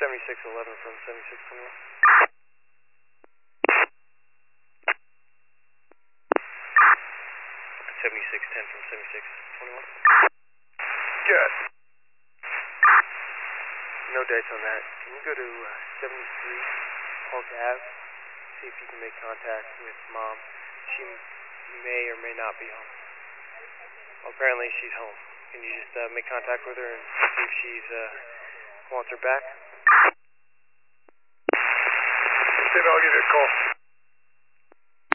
7611 from 7621. 7610 from 7621. Good. No dates on that. Can you go to 73 Park Ave? See if you can make contact with Mom. She may or may not be home. Well, apparently she's home. Can you just make contact with her and see if she's wants her back? I'll give you a call.